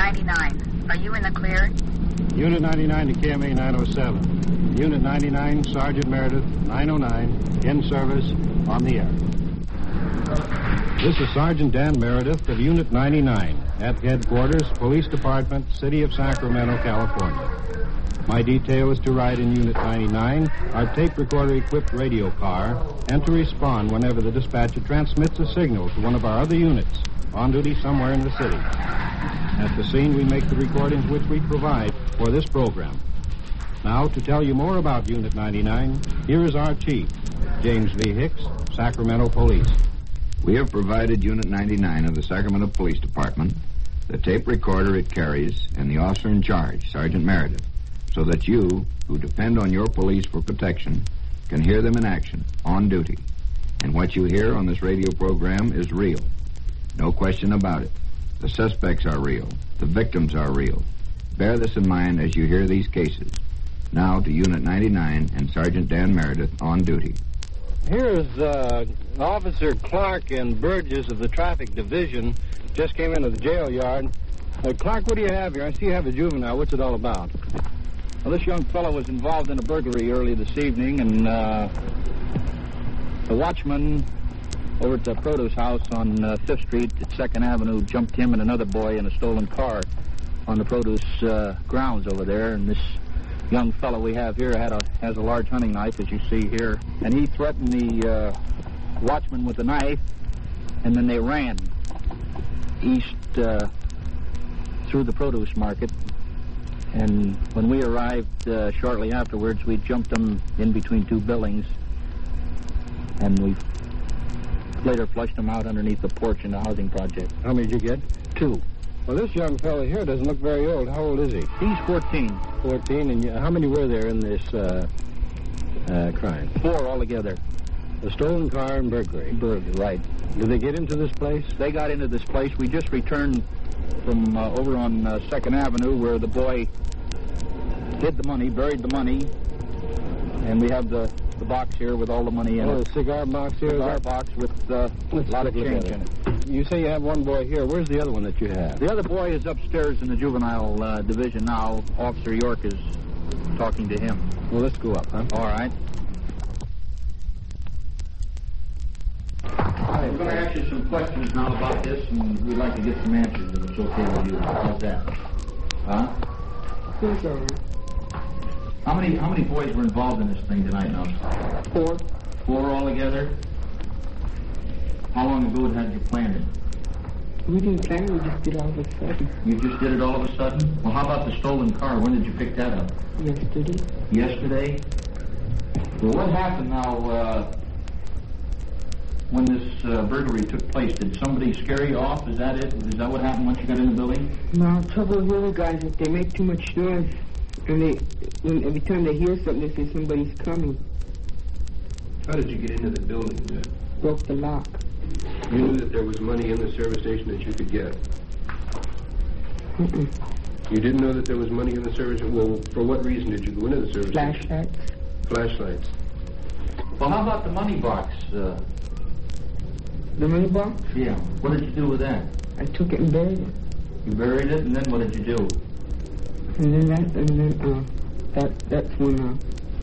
99. Are you in the clear? Unit 99 to KMA 907. Unit 99, Sergeant Meredith, 909, in service, on the air. This is Sergeant Dan Meredith of Unit 99 at Headquarters, Police Department, City of Sacramento, California. My detail is to ride in Unit 99, our tape recorder-equipped radio car, and to respond whenever the dispatcher transmits a signal to one of our other units on duty somewhere in the city. At the scene, we make the recordings which we provide for this program. Now, to tell you more about Unit 99, here is our chief, James V. Hicks, Sacramento Police. We have provided Unit 99 of the Sacramento Police Department the tape recorder it carries and the officer in charge, Sergeant Meredith, so that you, who depend on your police for protection, can hear them in action, on duty. And what you hear on this radio program is real. No question about it. The suspects are real. The victims are real. Bear this in mind as you hear these cases. Now to Unit 99 and Sergeant Dan Meredith on duty. Here's Officer Clark and Burgess of the Traffic Division. Just came into the jail yard. Clark, what do you have here? I see you have a juvenile. What's it all about? Well, this young fellow was involved in a burglary early this evening, and the watchman over at the produce house on 5th Street at 2nd Avenue jumped him and another boy in a stolen car on the produce grounds over there. And this young fellow we have here has a large hunting knife, as you see here. And he threatened the watchman with a knife, and then they ran east through the produce market. And when we arrived shortly afterwards, we jumped them in between two buildings, and we later flushed them out underneath the porch in the housing project. How many did you get? 2. Well, this young fellow here doesn't look very old. How old is he? He's 14. 14, and how many were there in this crime? 4 altogether. A stolen car and burglary. Burglary, right. Did they get into this place? They got into this place. We just returned from over on 2nd Avenue where the boy hid the money, buried the money, and we have the box here with all the money in it. A cigar box here? Cigar box with a lot of change in it. You say you have one boy here. Where's the other one that you have? The other boy is upstairs in the juvenile division now. Officer York is talking to him. Well, let's go up, huh? All right. I'm going to ask you some questions now about this, and we'd like to get some answers if it's okay with you. How's that? Huh? Who's over? How many boys were involved in this thing tonight now? 4. 4 altogether? How long ago had you planned it? We didn't plan it, we just did it all of a sudden. You just did it all of a sudden? Well, how about the stolen car? When did you pick that up? Yesterday. Yesterday? Well, what happened now, when this burglary took place? Did somebody scare you off? Is that it? Is that what happened once you got in the building? No, trouble with little guys is they make too much noise. And every time they hear something, they say somebody's coming. How did you get into the building? Broke the lock. You knew that there was money in the service station that you could get? Mm-mm. You didn't know that there was money in the service? Well, for what reason did you go into the service station? Flashlights. Flashlights. Well, how about the money box? The money box? Yeah. What did you do with that? I took it and buried it. You buried it, and then what did you do? And then that's when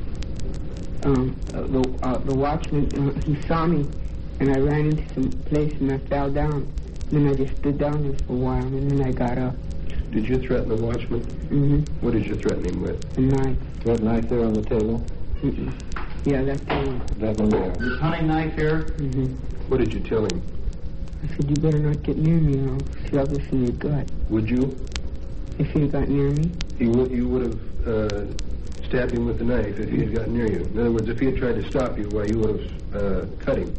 the watchman he saw me, and I ran into some place and I fell down. And then I just stood down there for a while, and then I got up. Did you threaten the watchman? Mm-hmm. What did you threaten him with? A knife. That knife there on the table? Mm-mm. Yeah, that's the one. That one there. This hunting knife here? Mm-hmm. What did you tell him? I said, you better not get near me, or I'll shove this in your gut. Would you? If he got near me? You would have stabbed him with the knife if he had gotten near you. In other words, if he had tried to stop you, why, you would have cut him.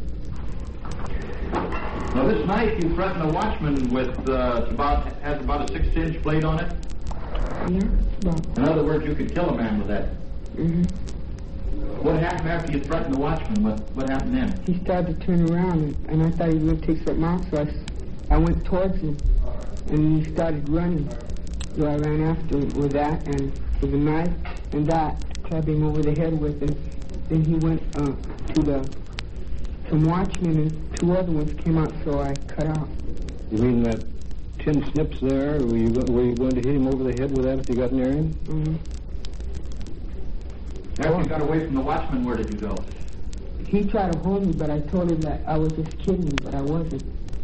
Now, this knife you threatened the watchman with has about a 6-inch blade on it? Yeah, about. In other words, you could kill a man with that. Mm-hmm. What happened after you threatened the watchman? What happened then? He started to turn around, and I thought he was going to take something out, so I went towards him, and he started running. So I ran after him with that, and with a knife, and that, to club him over the head with, and then he went to some watchmen, and 2 other ones came out, so I cut out. You mean that tin snips there. Were you going to hit him over the head with that if you got near him? Mm-hmm. After you got away from the watchman, where did you go? He tried to hold me, but I told him that I was just kidding, but I wasn't.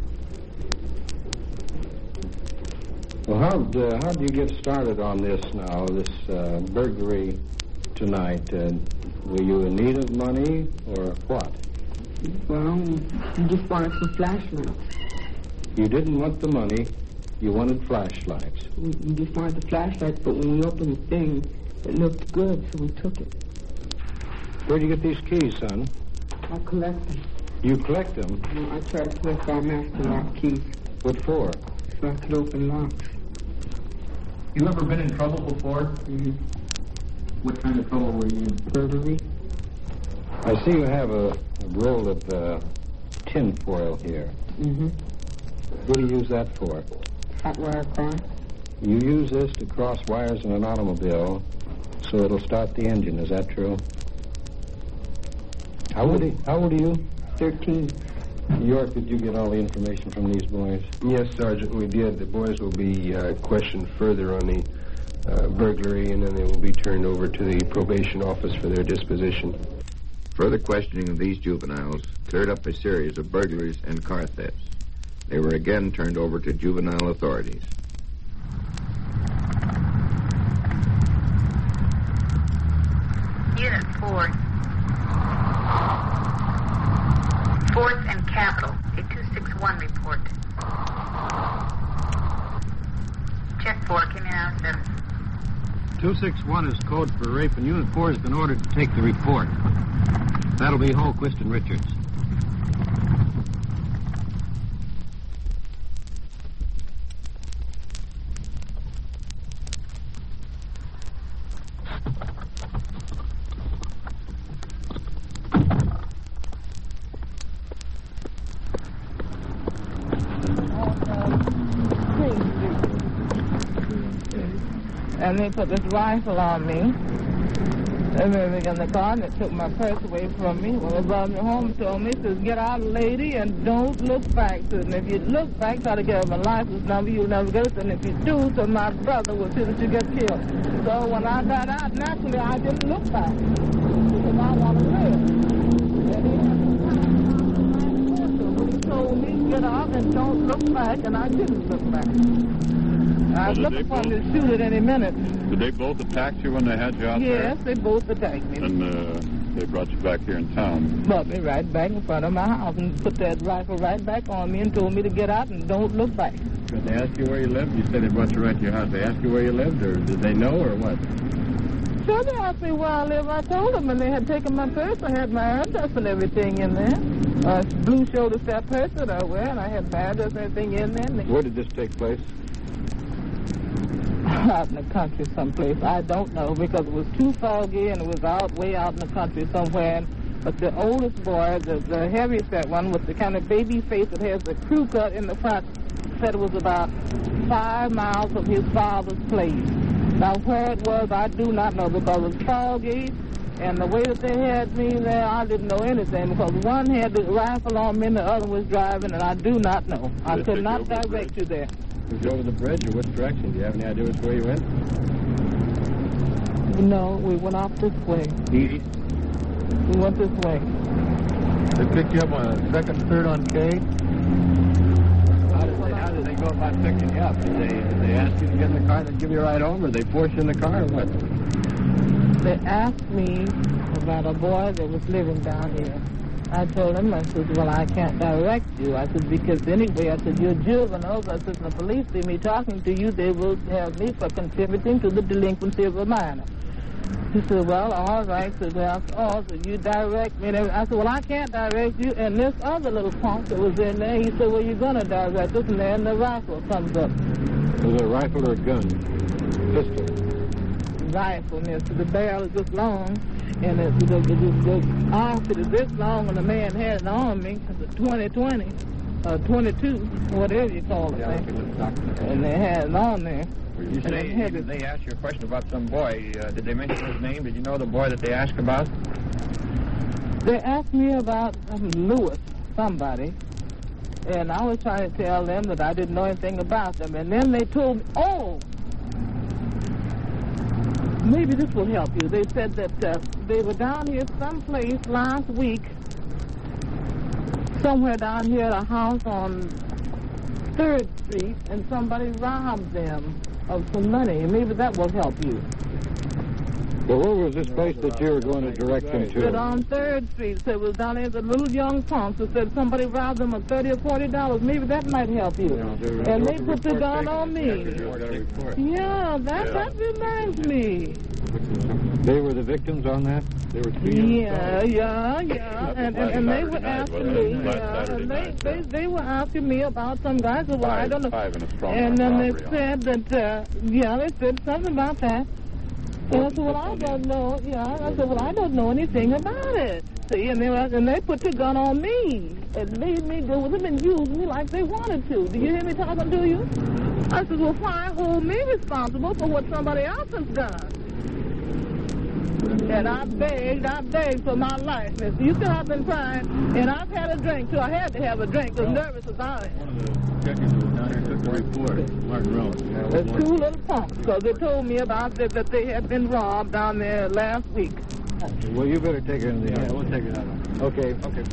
Well, how'd you get started on this now, this burglary tonight? Were you in need of money or what? Well, he just wanted some flashlights. You didn't want the money, you wanted flashlights. We just wanted the flashlights, but when we opened the thing, it looked good, so we took it. Where'd you get these keys, son? I collect them. You collect them? I tried to collect our master lock keys. What for? So I could open locks. You ever been in trouble before? Mm-hmm. What kind of trouble were you in? Burglary. I see you have a roll of tin foil here. Mm-hmm. What do you use that for? Hot wire car. You use this to cross wires in an automobile so it'll start the engine. Is that true? How old are you? 13. York, did you get all the information from these boys? Yes, Sergeant, we did. The boys will be questioned further on the burglary, and then they will be turned over to the probation office for their disposition. Further questioning of these juveniles cleared up a series of burglaries and car thefts. They were again turned over to juvenile authorities. Unit 4. 4th and Capital. A 261 report. Check 4. Came in out of 7. 261 is code for rape, and Unit 4 has been ordered to take the report. That'll be Holquist and Richards. And they put this rifle on me. And then they got in the car and they took my purse away from me. When they brought me home and told me, says, get out, lady, and don't look back. And if you look back, try to get my license number, you'll never get it. And if you do, so my brother will see that you get killed. So when I got out, naturally, I didn't look back. Because I want to live. And he had to when he told me, get out and don't look back, and I didn't look back. I was looking for him to shoot at any minute. Did they both attack you when they had you out there? Yes, they both attacked me. And they brought you back here in town? Brought me right back in front of my house and put that rifle right back on me and told me to get out and don't look back. Did they ask you where you lived? You said they brought you right to your house. They asked you where you lived, or did they know, or what? Sure, they asked me where I live. I told them, and they had taken my purse. I had my address and everything in there. Blue shoulder strap purse that I wear, and I had my address and everything in there. Where did this take place? Out in the country someplace. I don't know, because it was too foggy and it was way out in the country somewhere. But the oldest boy, the heaviest one with the kind of baby face that has the crew cut in the front, said it was about 5 miles from his father's place. Now where it was, I do not know, because it was foggy, and the way that they had me there, I didn't know anything, because one had the rifle on me and the other was driving, and I do not know. I could not direct you there. Was you over the bridge, or which direction? Do you have any idea which way you went? No, we went off this way. East? We went this way. They picked you up on 2nd and 3rd on K? How did they go about picking you up? Did they ask you to get in the car and give you a ride home, or they forced you in the car, or what? They asked me about a boy that was living down here. I told him, I said, well, I can't direct you. I said, because anyway, I said, you're juveniles. I said, the police see me talking to you, they will have me for contributing to the delinquency of a minor. He said, well, all right. So after all, so you direct me. And I said, well, I can't direct you. And this other little punk that was in there, he said, well, you're going to direct us. And then the rifle comes up. Was it a rifle or a gun? Pistol? Rifle, mister. The barrel is this long. And the offset is this long, and the man had it on me. It's a 2020, 22, whatever you call it. Yeah, and they had it on there. You say they asked you a question about some boy. Did they mention his name? Did you know the boy that they asked about? They asked me about Lewis, somebody. And I was trying to tell them that I didn't know anything about them. And then they told me, oh, maybe this will help you. They said that they were down here someplace last week, somewhere down here at a house on 3rd Street, and somebody robbed them of some money. Maybe that will help you. Well, where was this place that you were going to direct them to? But on 3rd Street, so it was down there, the little young punks who said somebody robbed them of $30 or $40. Maybe that might help you. And they put the gun on me. Yeah, that reminds me. They were the victims on that? They were Yeah. And they were asking me, they were asking me about some guys. Well, I don't know. And then they said that, they said something about that. And I said, well, I don't know. Yeah, I said, well, I don't know anything about it. See, and they put the gun on me and made me go with them and use me like they wanted to. Do you hear me talking to you? I said, well, why hold me responsible for what somebody else has done? And I begged for my life, miss. You see, I've been crying, and I've had a drink, too. I had to have a drink. I was nervous about it. There's 2 little punks, because they told me about that they had been robbed down there last week. Well, you better take her in the yard. Yeah, we'll take her out. Okay. Okay,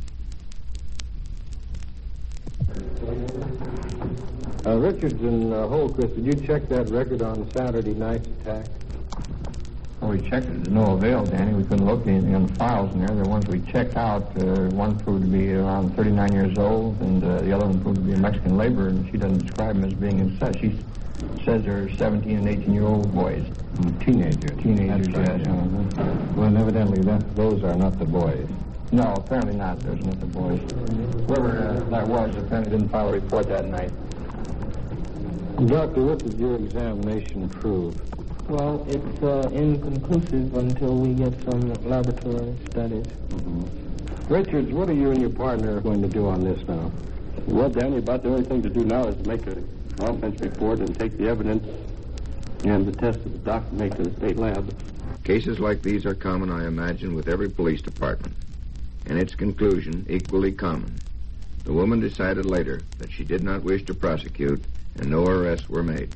Paul. Richards and Holquist, did you check that record on Saturday night's attack? Well, we checked it to no avail, Danny. We couldn't locate anything on the files in there. The ones we checked out, one proved to be around 39 years old, and the other one proved to be a Mexican laborer, and she doesn't describe them as being in such. She says they're 17 and 18-year-old boys. Teenagers. Teenagers, yes. Well, evidently, those are not the boys. No, apparently not. Those are not the boys. Whoever that was apparently didn't file a report that night. Doctor, what did your examination prove? Well, it's inconclusive until we get some laboratory studies. Richards, what are you and your partner going to do on this now? Well, Danny, about the only thing to do now is make a offense report and take the evidence and the test that the doctor made to the state lab. Cases like these are common, I imagine, with every police department. And its conclusion, equally common. The woman decided later that she did not wish to prosecute, and no arrests were made.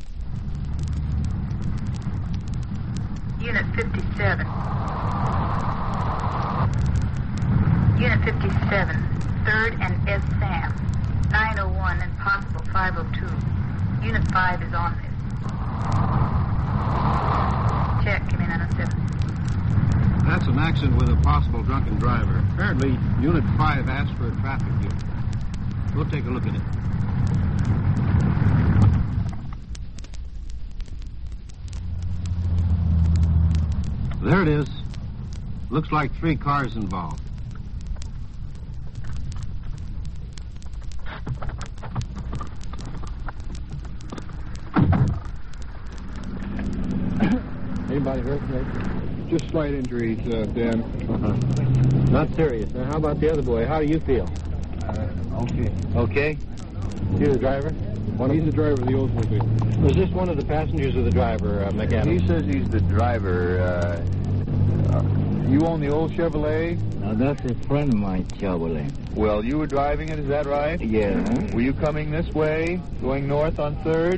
Unit 57. Unit 57, 3rd and S. Sam, 901 and possible 502. Unit 5 is on this. Check, give me 907. That's an accident with a possible drunken driver. Apparently, Unit 5 asked for a traffic view. We'll take a look at it. There it is. Looks like 3 cars involved. Anybody hurt? Just slight injuries, Dan. Not serious. Now, how about the other boy? How do you feel? Okay. Okay? You the driver? He's the driver of the Oldsmobile. Was this one of the passengers of the driver, McAdams? He says he's the driver. You own the old Chevrolet? Now, that's a friend of mine, Chevrolet. Well, you were driving it, is that right? Yeah. Were you coming this way, going north on 3rd?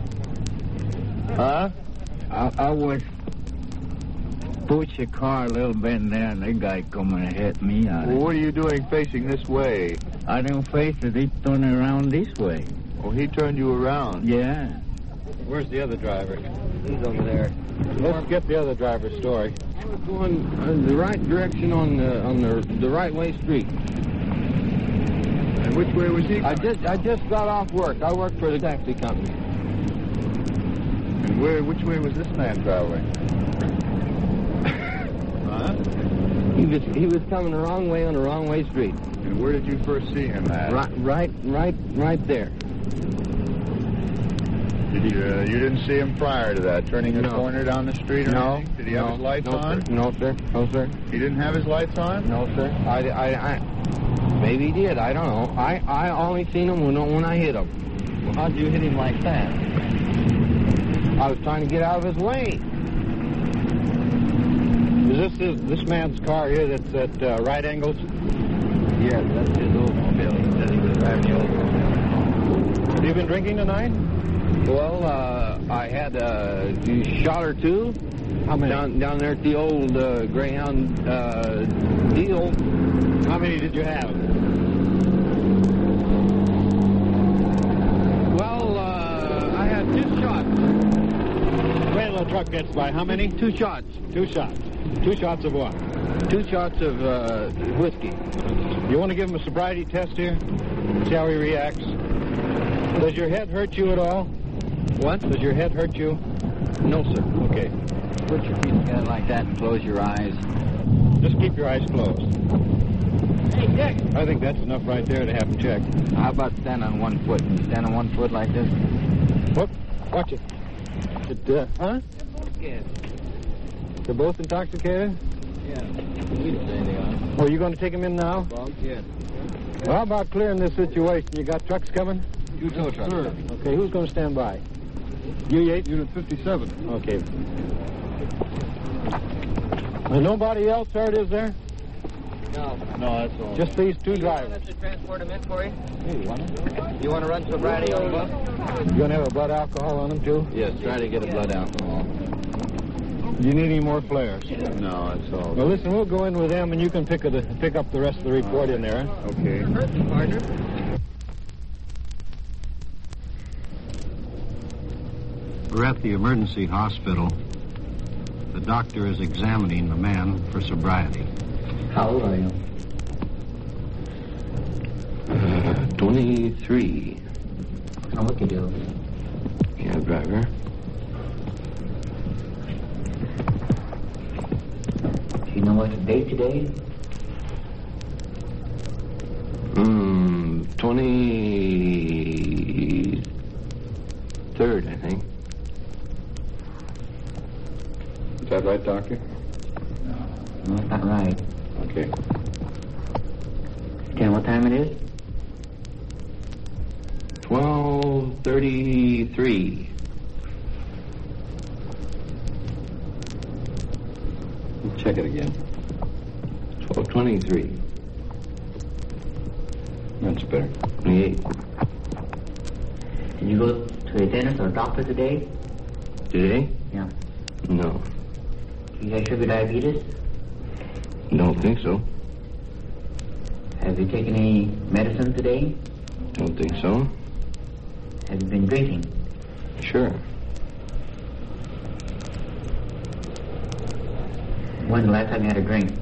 Huh? I was push the car a little bit and then the guy come and hit me. Well, what are you doing facing this way? I didn't face it. He turned around this way. Oh, he turned you around? Yeah. Where's the other driver? He's over there. Let's get the other driver's story. I was going in the right direction on the right-way street. And which way was he? I just got off work. I work for the taxi company. And which way was this man traveling? Huh? He was coming the wrong way on the wrong-way street. And where did you first see him at? Right there. Did you didn't see him prior to that, turning his corner down the street or anything? Did he have his lights on? Sir. No, sir. No, sir. He didn't have his lights on? No, sir. I maybe he did. I don't know. I only seen him when I hit him. Well, how'd you hit him like that? I was trying to get out of his way. Is this man's car here that's at right angles? Yes, that's his old. Bill. He said he was driving the Oldsmobile. Have you been drinking tonight? Well, I had a shot or two. How many? Down there at the old Greyhound deal. How many did you have? Well, I had 2 shots. Wait till the truck gets by. How many? 2 shots. 2 shots. 2 shots of what? 2 shots of whiskey. You want to give him a sobriety test here? See how he reacts. Does your head hurt you at all? What? Does your head hurt you? No, sir. Okay. Put your feet together like that and close your eyes. Just keep your eyes closed. Hey, Dick. I think that's enough right there to have him checked. How about stand on 1 foot? Can you stand on 1 foot like this? Look, watch it. Huh? Yes. They're both intoxicated? Yeah. We'd say they are. Oh, you going to take him in now? Yes. Well, how about clearing this situation? You got trucks coming? 2 tow trucks. Sir. Okay, who's going to stand by? You, Yates? Unit 57. Okay. There's nobody else hurt, is there? No. No, that's all. Just these 2 drivers. to transport them in for you? Hey, you want them? You want to run sobriety on them? You going to have a blood alcohol on them, too? Yes, try to get a blood alcohol. Do you need any more flares? No, that's all. Well, listen, we'll go in with them, and you can pick up the rest of the report in there. Huh? Okay. Partner. We're at the emergency hospital. The doctor is examining the man for sobriety. How old are you? 23. How much you do? Yeah, driver. Do you know what's the date today? 23rd, I think. Is that right, Doctor? No, that's not right. Okay. Tell me what time it is? 12:33. Check it again. 12:23. That's better. 28. Did you go to a dentist or a doctor today? Today? Yeah. No. Do you have sugar diabetes? Don't think so. Have you taken any medicine today? Don't think so. Have you been drinking? Sure. When's the last time you had a drink?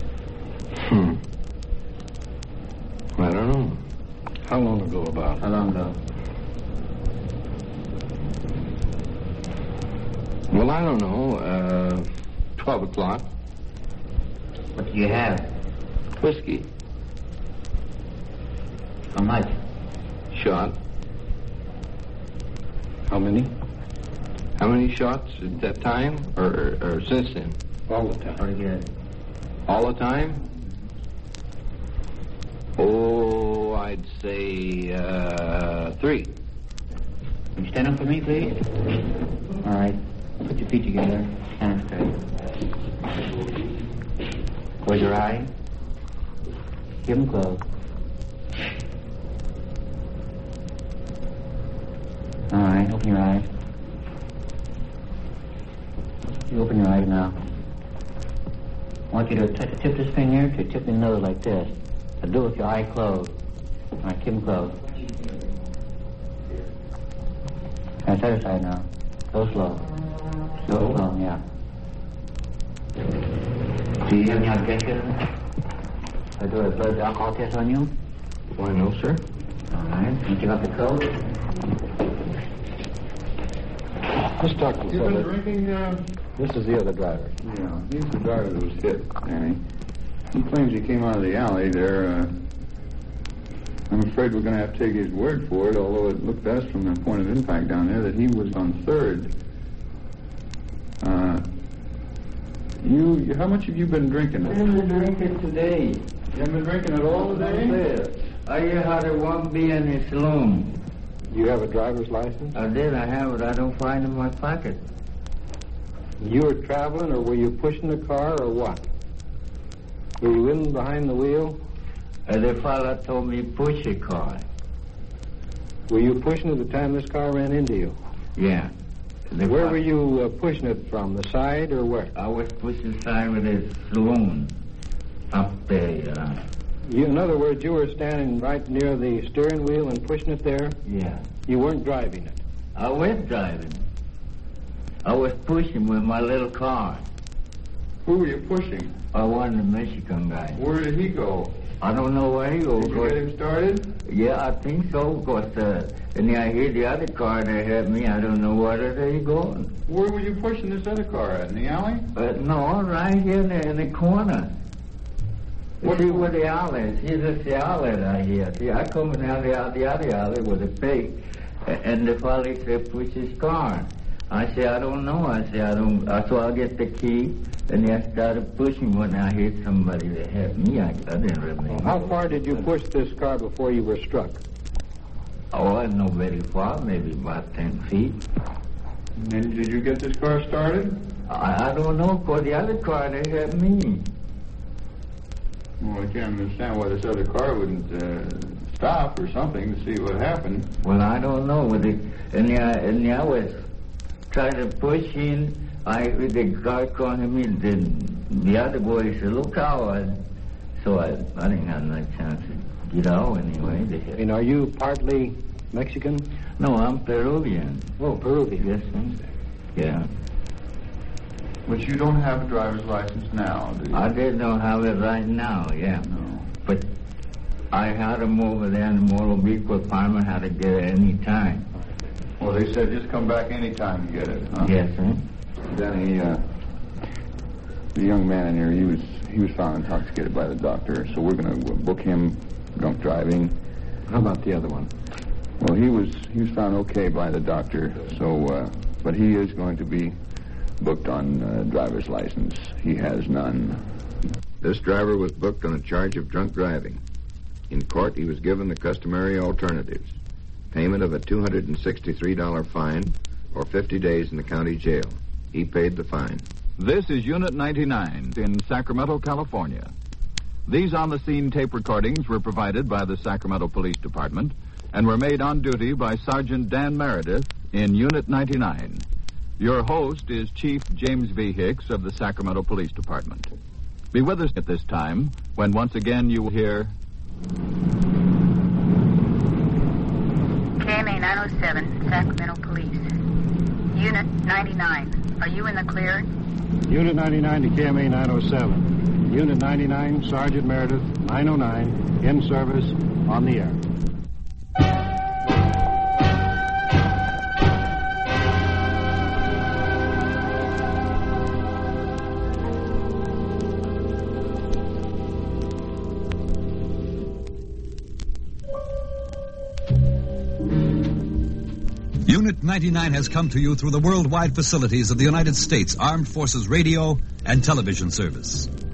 I don't know. How long ago about? How long ago? Well, I don't know. 12 o'clock. What do you have? Whiskey. How much? Shot. How many? How many shots at that time? Or since then? All the time. Pretty good. All the time? Oh, I'd say 3. Can you stand up for me, please? All right. Put your feet together. Stand straight. Close your eye. Keep them closed. All right. Open your eyes. You open your eyes now. I want you to tip this finger to tip the nose like this. Now do it with your eye closed. All right, keep them closed. That's the other side now. Go slow. Slow, yeah. Do you have any objections? I do a blood alcohol test on you? Why, no, sir. All right. Can you take off the coat? Let's talk to You been drinking, This is the other driver. Yeah, he's the driver that was hit, Danny. He claims he came out of the alley there. I'm afraid we're going to have to take his word for it, although it looked to us from the point of impact down there that he was on 3rd. How much have you been drinking? I haven't been drinking today. You haven't been drinking at all today? I had a 1B in the saloon. You have a driver's license? I did. I have it. I don't find it in my pocket. You were traveling, or were you pushing the car, or what? Were you in behind the wheel? The fellow told me push a car. Were you pushing at the time this car ran into you? Yeah. Where were you pushing it from, the side or where? I was pushing side with a saloon up there. In other words, you were standing right near the steering wheel and pushing it there? Yeah. You weren't driving it? I was driving. I was pushing with my little car. Who were you pushing? One Mexican guy. Where did he go? I don't know where he goes. Did you get him started? Yeah, I think so, because and I hear the other car that had me. I don't know where they going. Where were you pushing this other car at? In the alley? No, right here in the corner. See where the alley is. Here's the outlet I hear. See, I come out the other alley with a pig, and the fellow said, push his car. I say, I don't know. I say, I don't. So I get the key, and I started pushing when I heard somebody that had me. I didn't remember. Well, how far did you push this car before you were struck? Oh, I know very far, maybe about 10 feet. And did you get this car started? I don't know, for the other car, they had me. Well, I can't understand why this other car wouldn't stop or something to see what happened. Well, I don't know. And I was trying to push in. The car called him in. The other boy said, look out. So I didn't have no chance to get out anyway. And are you partly Mexican? No, I'm Peruvian. Oh, Peruvian. Yes, sir. Yeah. But you don't have a driver's license now, do you? I don't have it right now, yeah. No. But I had him over there in the motor vehicle department, had to get it any time. Well, they said just come back any time to get it, huh? Yes, sir. Danny, the young man in here, he was found intoxicated by the doctor, so we're going to book him drunk driving. How about the other one? Well, he was found okay by the doctor, so but he is going to be booked on driver's license. He has none. This driver was booked on a charge of drunk driving. In court, he was given the customary alternatives: payment of a $263 fine or 50 days in the county jail. He paid the fine. This is Unit 99 in Sacramento, California. These on-the-scene tape recordings were provided by the Sacramento Police Department and were made on duty by Sergeant Dan Meredith in Unit 99. Your host is Chief James V. Hicks of the Sacramento Police Department. Be with us at this time when once again you will hear... KMA 907, Sacramento Police. Unit 99, are you in the clear? Unit 99 to KMA 907. Unit 99, Sergeant Meredith, 909, in service, on the air. Unit 99 has come to you through the worldwide facilities of the United States Armed Forces Radio and Television Service.